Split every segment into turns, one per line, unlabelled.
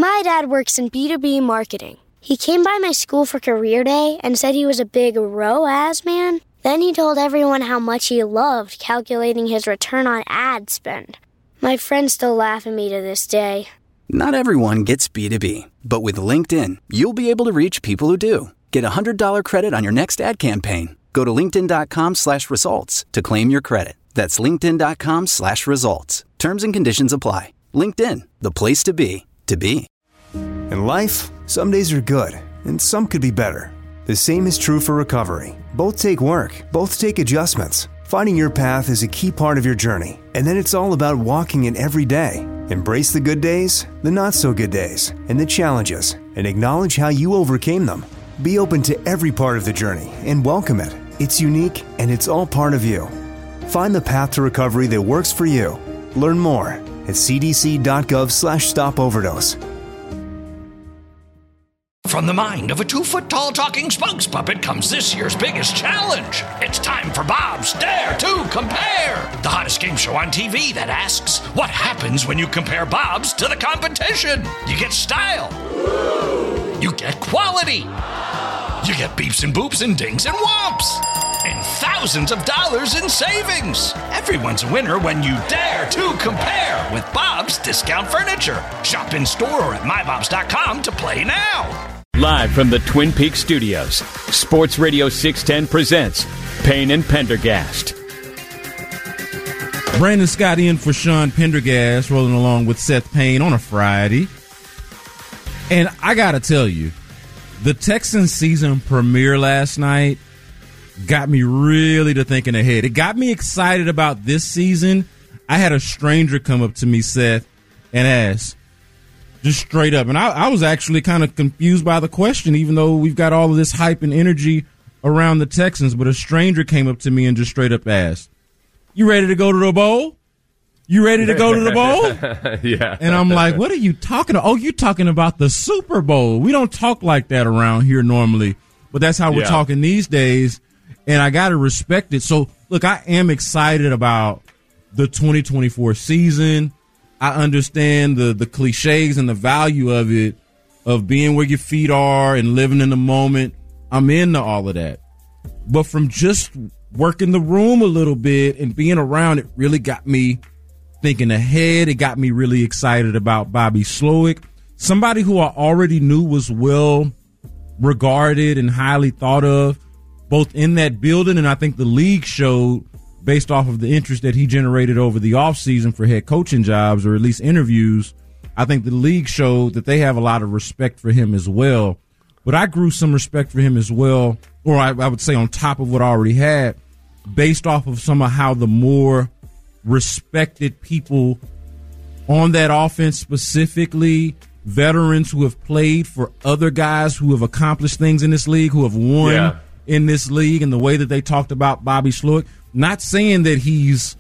My dad works in B2B marketing. He came by my school for career day and said he was a big ROAS man. Then he told everyone how much he loved calculating his return on ad spend. My friends still laugh at me to this day.
Not everyone gets B2B, but with LinkedIn, you'll be able to reach people who do. Get a $100 credit on your next ad campaign. Go to linkedin.com/results to claim your credit. That's linkedin.com/results. Terms and conditions apply. LinkedIn, the place to be, to be.
In life, some days are good, and some could be better. The same is true for recovery. Both take work, both take adjustments. Finding your path is a key part of your journey, and then it's all about walking it every day. Embrace the good days, the not-so-good days, and the challenges, and acknowledge how you overcame them. Be open to every part of the journey and welcome it. It's unique, and it's all part of you. Find the path to recovery that works for you. Learn more at cdc.gov/stopoverdose.
From the mind of a 2-foot-tall talking spokes puppet comes this year's biggest challenge. It's time for Bob's Dare to Compare, the hottest game show on TV that asks, what happens when you compare Bob's to the competition? You get style. You get quality. You get beeps and boops and dings and whomps. And thousands of dollars in savings. Everyone's a winner when you dare to compare with Bob's Discount Furniture. Shop in store or at mybobs.com to play now.
Live from the Twin Peaks studios, Sports Radio 610 presents Payne and Pendergast.
Brandon Scott in for Sean Pendergast, rolling along with Seth Payne on a Friday. And I got to tell you, the Texans season premiere last night got me really to thinking ahead. It got me excited about this season. I had a stranger come up to me, Seth, and ask, just straight up. And I was actually kind of confused by the question, even though we've got all of this hype and energy around the Texans. But a stranger came up to me and just straight up asked, you ready to go to the bowl? You ready to go to the bowl?
Yeah.
And I'm like, what are you talking about? Oh, you're talking about the Super Bowl. We don't talk like that around here normally, but that's how we're talking these days. And I got to respect it. So, look, I am excited about the 2024 season. I understand the cliches and the value of it, of being where your feet are and living in the moment. I'm into all of that. But from just working the room a little bit and being around, it really got me thinking ahead. It got me really excited about Bobby Slowik, somebody who I already knew was well regarded and highly thought of, both in that building, and I think the league showed, based off of the interest that he generated over the offseason for head coaching jobs, or at least interviews, I think the league showed that they have a lot of respect for him as well. But I grew some respect for him as well, or I would say on top of what I already had, based off of some of how the more respected people on that offense, specifically veterans who have played for other guys who have accomplished things in this league, who have won in this league, and the way that they talked about Bobby Slowik. Not saying that he's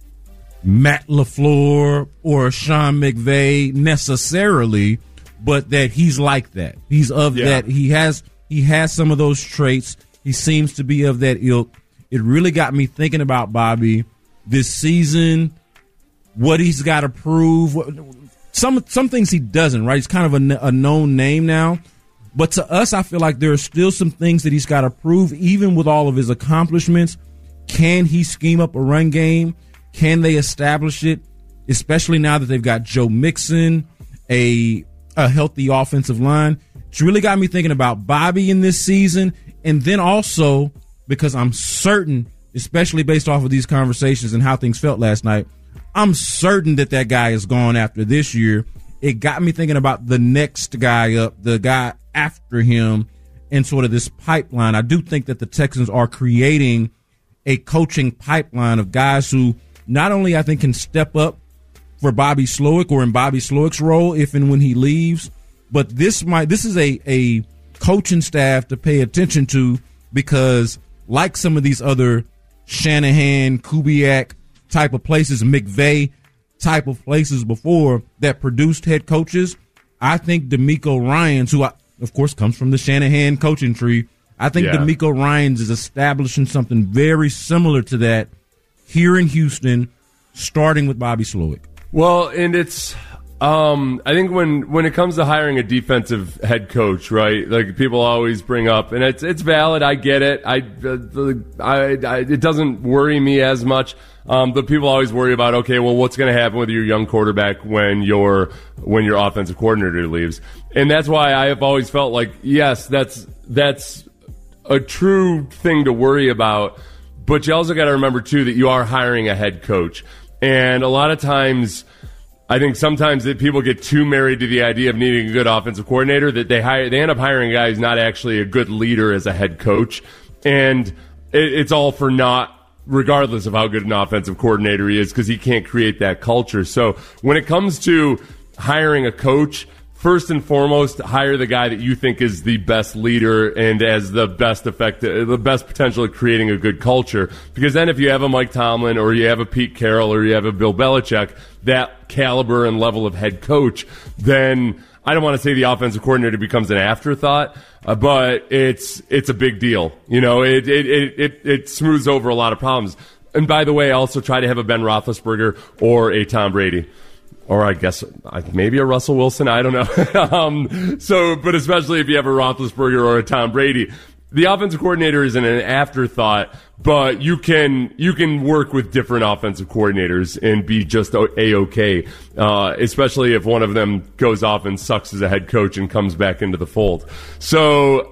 Matt LaFleur or Sean McVay necessarily, but that he's like that. He's of that. He has some of those traits. He seems to be of that ilk. It really got me thinking about Bobby this season, what he's got to prove. Some things he doesn't, right? He's kind of a known name now. But to us, I feel like there are still some things that he's got to prove, even with all of his accomplishments. Can he scheme up a run game? Can they establish it? Especially now that they've got Joe Mixon, a healthy offensive line. It's really got me thinking about Bobby in this season. And then also, because I'm certain, especially based off of these conversations and how things felt last night, I'm certain that guy is gone after this year. It got me thinking about the next guy up, the guy after him, and sort of this pipeline. I do think that the Texans are creating a coaching pipeline of guys who not only I think can step up for Bobby Slowik or in Bobby Slowik's role if and when he leaves, but this is a coaching staff to pay attention to, because like some of these other Shanahan, Kubiak type of places, McVay type of places before that produced head coaches, I think DeMeco Ryans, who of course comes from the Shanahan coaching tree, I think DeMeco Ryans is establishing something very similar to that here in Houston, starting with Bobby Slowik.
Well, and it's I think when it comes to hiring a defensive head coach, right? Like people always bring up, and it's valid. I get it. It doesn't worry me as much. But people always worry about, okay, well, what's going to happen with your young quarterback when your offensive coordinator leaves? And that's why I have always felt like, yes, that's a true thing to worry about. But you also got to remember too that you are hiring a head coach, and a lot of times, I think sometimes that people get too married to the idea of needing a good offensive coordinator that they end up hiring a guy who's not actually a good leader as a head coach, and it's all for naught, regardless of how good an offensive coordinator he is, because he can't create that culture. So when it comes to hiring a coach, first and foremost, hire the guy that you think is the best leader and has the best potential at creating a good culture. Because then if you have a Mike Tomlin or you have a Pete Carroll or you have a Bill Belichick, that caliber and level of head coach, then I don't want to say the offensive coordinator becomes an afterthought, but it's a big deal. You know, it smooths over a lot of problems. And by the way, also try to have a Ben Roethlisberger or a Tom Brady. Or I guess maybe a Russell Wilson. I don't know. But especially if you have a Roethlisberger or a Tom Brady, the offensive coordinator isn't an afterthought. But you can work with different offensive coordinators and be just A-okay, especially if one of them goes off and sucks as a head coach and comes back into the fold. So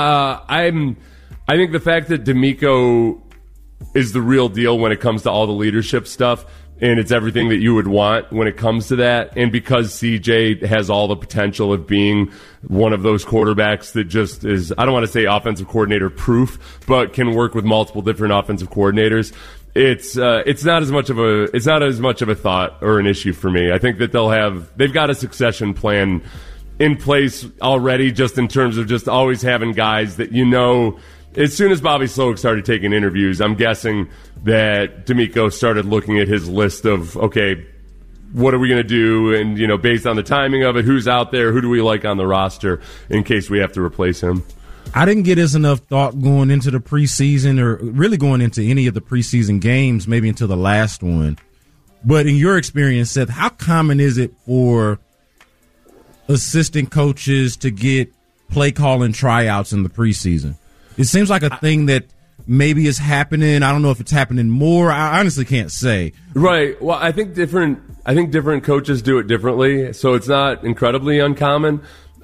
I think the fact that DeMeco is the real deal when it comes to all the leadership stuff. And it's everything that you would want when it comes to that. And because CJ has all the potential of being one of those quarterbacks that just is, I don't want to say offensive coordinator proof, but can work with multiple different offensive coordinators. It's not as much of a thought or an issue for me. I think that they've got a succession plan in place already, just in terms of just always having guys that, you know, as soon as Bobby Slowick started taking interviews, I'm guessing that DeMeco started looking at his list of, okay, what are we going to do? And, you know, based on the timing of it, who's out there, who do we like on the roster in case we have to replace him?
I didn't get as enough thought going into the preseason or really going into any of the preseason games, maybe until the last one. But in your experience, Seth, how common is it for assistant coaches to get play calling tryouts in the preseason? It seems like a thing that maybe is happening. I don't know if it's happening more. I honestly can't say.
Right. Well, I think different coaches do it differently, so it's not incredibly uncommon.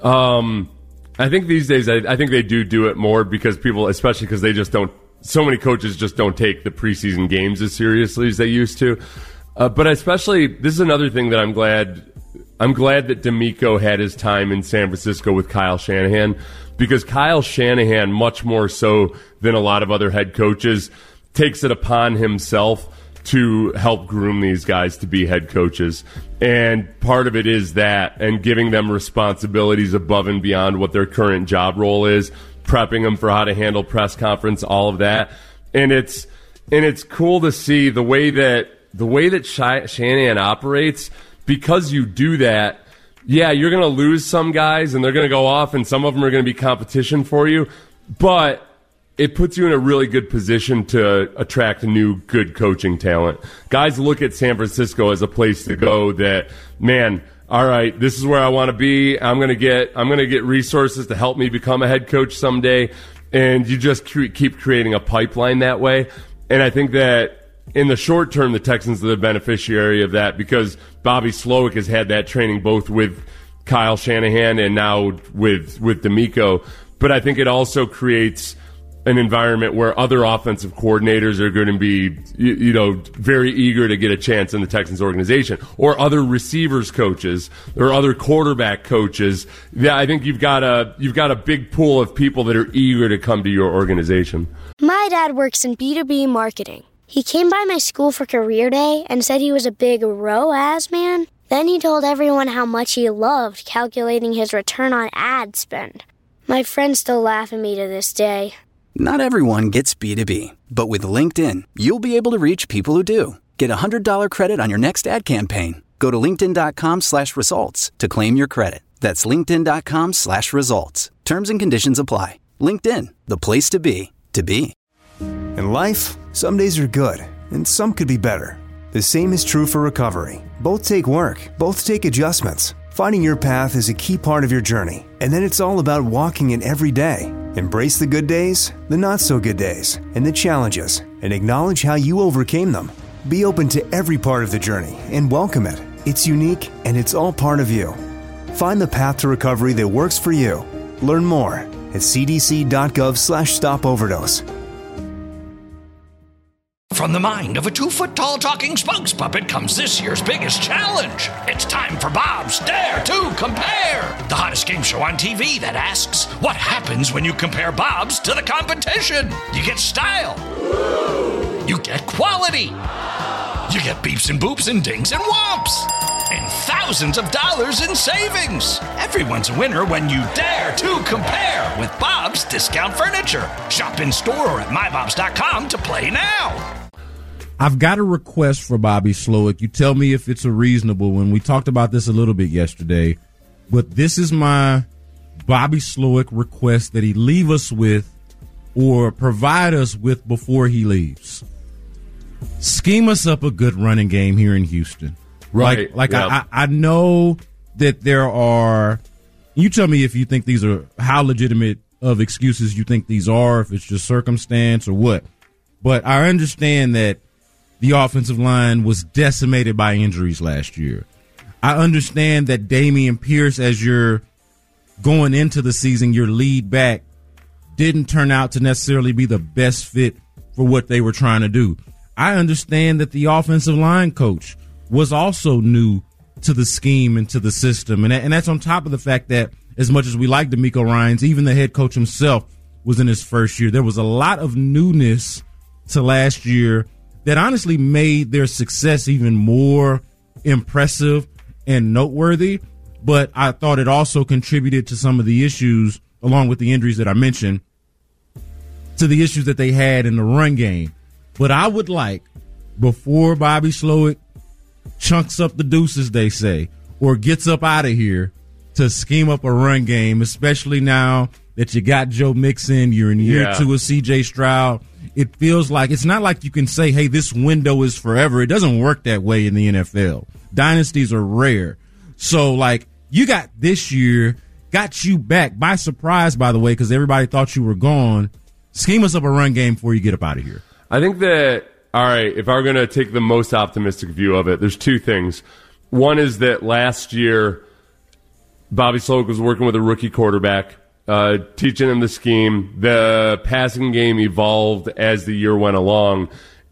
I think these days, I think they do it more because people, especially because they just don't. So many coaches just don't take the preseason games as seriously as they used to. But especially, this is another thing that I'm glad that DeMeco had his time in San Francisco with Kyle Shanahan. Because Kyle Shanahan, much more so than a lot of other head coaches, takes it upon himself to help groom these guys to be head coaches. And part of it is that, and giving them responsibilities above and beyond what their current job role is, prepping them for how to handle press conference, all of that. And it's cool to see the way that Shanahan operates, because you do that. Yeah, you're going to lose some guys, and they're going to go off, and some of them are going to be competition for you. But it puts you in a really good position to attract new, good coaching talent. Guys look at San Francisco as a place to go that, man, all right, this is where I want to be. I'm going to get resources to help me become a head coach someday. And you just keep creating a pipeline that way. And I think that in the short term, the Texans are the beneficiary of that, because Bobby Slowick has had that training both with Kyle Shanahan and now with DeMeco. But I think it also creates an environment where other offensive coordinators are going to be, very eager to get a chance in the Texans organization, or other receivers coaches or other quarterback coaches. Yeah, I think you've got a big pool of people that are eager to come to your organization.
My dad works in B2B marketing. He came by my school for career day and said he was a big ROAS man. Then he told everyone how much he loved calculating his return on ad spend. My friends still laugh at me to this day.
Not everyone gets B2B, but with LinkedIn, you'll be able to reach people who do. Get a $100 credit on your next ad campaign. Go to linkedin.com/results to claim your credit. That's linkedin.com/results. Terms and conditions apply. LinkedIn, the place to be, to be.
In life, some days are good, and some could be better. The same is true for recovery. Both take work, both take adjustments. Finding your path is a key part of your journey, and then it's all about walking it every day. Embrace the good days, the not-so-good days, and the challenges, and acknowledge how you overcame them. Be open to every part of the journey and welcome it. It's unique, and it's all part of you. Find the path to recovery that works for you. Learn more at cdc.gov/stopoverdose.
From the mind of a 2-foot-tall talking spokes puppet comes this year's biggest challenge. It's time for Bob's Dare to Compare, the hottest game show on TV that asks, what happens when you compare Bob's to the competition? You get style. You get quality. You get beeps and boops and dings and whomps. And thousands of dollars in savings. Everyone's a winner when you dare to compare with Bob's Discount Furniture. Shop in store or at mybobs.com to play now.
I've got a request for Bobby Slowik. You tell me if it's a reasonable one. We talked about this a little bit yesterday, but this is my Bobby Slowik request that he leave us with or provide us with before he leaves. Scheme us up a good running game here in Houston.
Right.
I know that there are, you tell me if you think these are, how legitimate of excuses you think these are, if it's just circumstance or what. But I understand that the offensive line was decimated by injuries last year. I understand that Dameon Pierce, as you're going into the season, your lead back, didn't turn out to necessarily be the best fit for what they were trying to do. I understand that the offensive line coach was also new to the scheme and to the system. And that's on top of the fact that as much as we like DeMeco Ryans, even the head coach himself was in his first year. There was a lot of newness to last year that honestly made their success even more impressive and noteworthy. But I thought it also contributed to some of the issues, along with the injuries that I mentioned, to the issues that they had in the run game. But I would like, before Bobby Slowik chunks up the deuces, they say, or gets up out of here, to scheme up a run game, especially now that you got Joe Mixon, you're in year 2 of C.J. Stroud. It feels like, it's not like you can say, hey, this window is forever. It doesn't work that way in the NFL. Dynasties are rare. So, like, you got this year, got you back by surprise, by the way, because everybody thought you were gone. Scheme us up a run game before you get up out of here.
I think that, all right, if I'm going to take the most optimistic view of it, there's two things. One is that last year, Bobby Slowik was working with a rookie quarterback, teaching him the scheme. The passing game evolved as the year went along.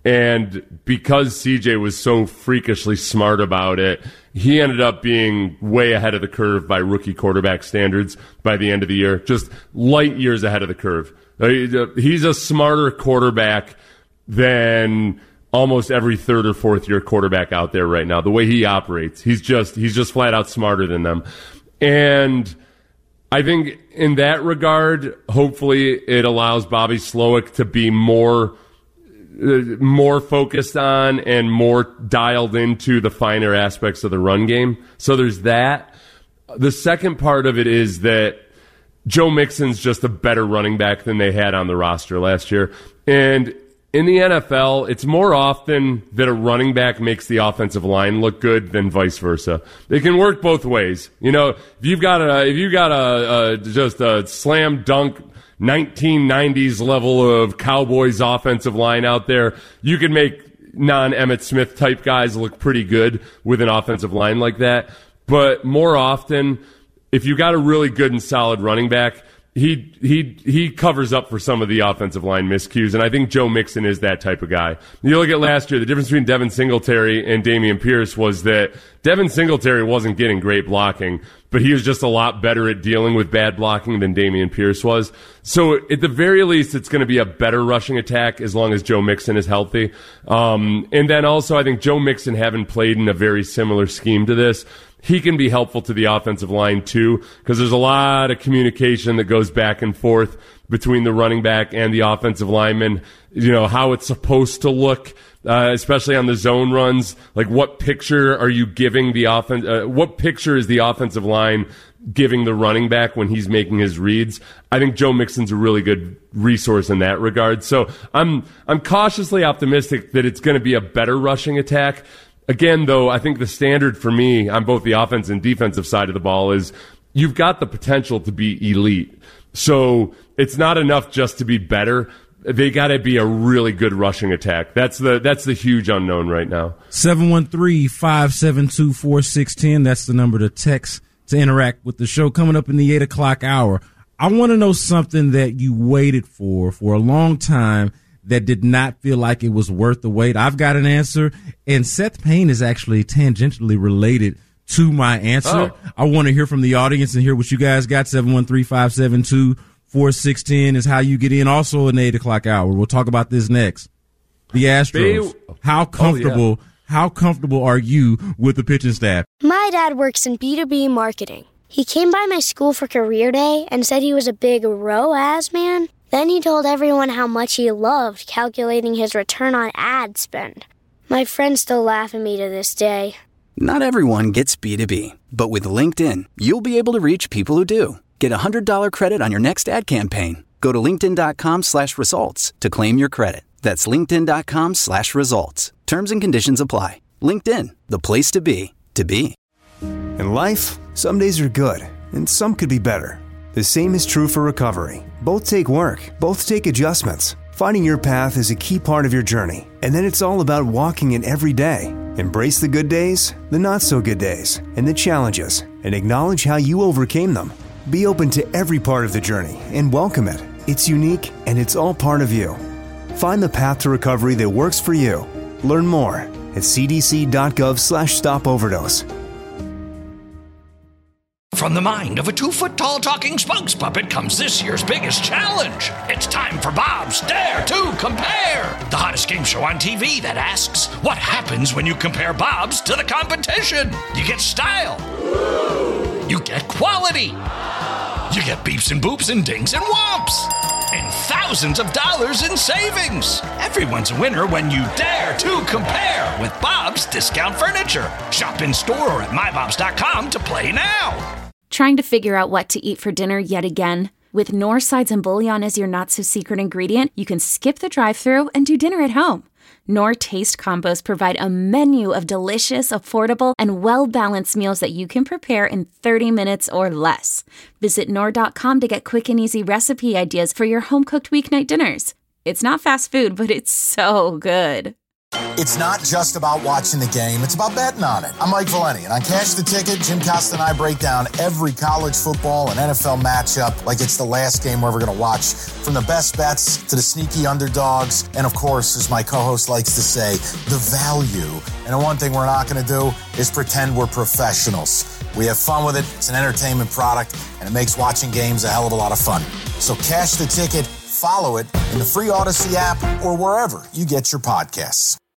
And because CJ was so freakishly smart about it, he ended up being way ahead of the curve by rookie quarterback standards by the end of the year. Just light years ahead of the curve. He's a smarter quarterback than almost every third or fourth year quarterback out there right now. The way he operates, he's just flat out smarter than them. And I think in that regard, hopefully it allows Bobby Slowik to be more focused on and more dialed into the finer aspects of the run game. So there's that. The second part of it is that Joe Mixon's just a better running back than they had on the roster last year. And in the NFL, it's more often that a running back makes the offensive line look good than vice versa. It can work both ways. You know, if you've got just a slam dunk 1990s level of Cowboys offensive line out there, you can make non-Emmitt Smith type guys look pretty good with an offensive line like that. But more often, if you got a really good and solid running back, he covers up for some of the offensive line miscues, and I think Joe Mixon is that type of guy. You look at last year, the difference between Devin Singletary and Dameon Pierce was that Devin Singletary wasn't getting great blocking, but he was just a lot better at dealing with bad blocking than Dameon Pierce was. So at the very least, it's going to be a better rushing attack as long as Joe Mixon is healthy. And then also, I think Joe Mixon, having played in a very similar scheme to this, he can be helpful to the offensive line too, because there's a lot of communication that goes back and forth between the running back and the offensive lineman. You know, how it's supposed to look, especially on the zone runs. Like, what picture are you giving the offense? What picture is the offensive line giving the running back when he's making his reads? I think Joe Mixon's a really good resource in that regard. So I'm cautiously optimistic that it's going to be a better rushing attack. Again, though, I think the standard for me on both the offense and defensive side of the ball is you've got the potential to be elite. So it's not enough just to be better. They got to be a really good rushing attack. That's the huge unknown right now.
713-572-4610. That's the number to text to interact with the show. Coming up in the 8 o'clock hour, I want to know something that you waited for a long time that did not feel like it was worth the wait. I've got an answer, and Seth Payne is actually tangentially related to my answer. I want to hear from the audience and hear what you guys got. 713-572-4610 is how you get in. Also in the 8 o'clock hour. We'll talk about this next. The Astros. How comfortable are you with the pitching staff?
My dad works in B2B marketing. He came by my school for career day and said he was a big ROAS man. Then he told everyone how much he loved calculating his return on ad spend. My friends still laugh at me to this day.
Not everyone gets B2B, but with LinkedIn, you'll be able to reach people who do. Get $100 credit on your next ad campaign. Go to linkedin.com/results to claim your credit. That's linkedin.com/results. Terms and conditions apply. LinkedIn, the place to be, to be.
In life, some days are good, and some could be better. The same is true for recovery. Both take work, both take adjustments. Finding your path is a key part of your journey, and then it's all about walking it every day. Embrace the good days, the not-so-good days, and the challenges, and acknowledge how you overcame them. Be open to every part of the journey and welcome it. It's unique, and it's all part of you. Find the path to recovery that works for you. Learn more at cdc.gov/stopoverdose.
From the mind of a 2-foot-tall talking spokes puppet comes this year's biggest challenge. It's time for Bob's Dare to Compare, the hottest game show on TV that asks, what happens when you compare Bob's to the competition? You get style. You get quality. You get beeps and boops and dings and whomps. And thousands of dollars in savings. Everyone's a winner when you dare to compare with Bob's Discount Furniture. Shop in store or at mybobs.com to play now.
Trying to figure out what to eat for dinner yet again? With Knorr sides and bouillon as your not-so-secret ingredient, you can skip the drive-thru and do dinner at home. Knorr Taste Combos provide a menu of delicious, affordable, and well-balanced meals that you can prepare in 30 minutes or less. Visit Knorr.com to get quick and easy recipe ideas for your home-cooked weeknight dinners. It's not fast food, but it's so good.
It's not just about watching the game, it's about betting on it. I'm Mike Valeni, and on Cash the Ticket, Jim Costa and I break down every college football and NFL matchup like it's the last game we're ever going to watch. From the best bets to the sneaky underdogs, and of course, as my co-host likes to say, the value. And the one thing we're not going to do is pretend we're professionals. We have fun with it, it's an entertainment product, and it makes watching games a hell of a lot of fun. So Cash the Ticket, follow it in the free Odyssey app or wherever you get your podcasts.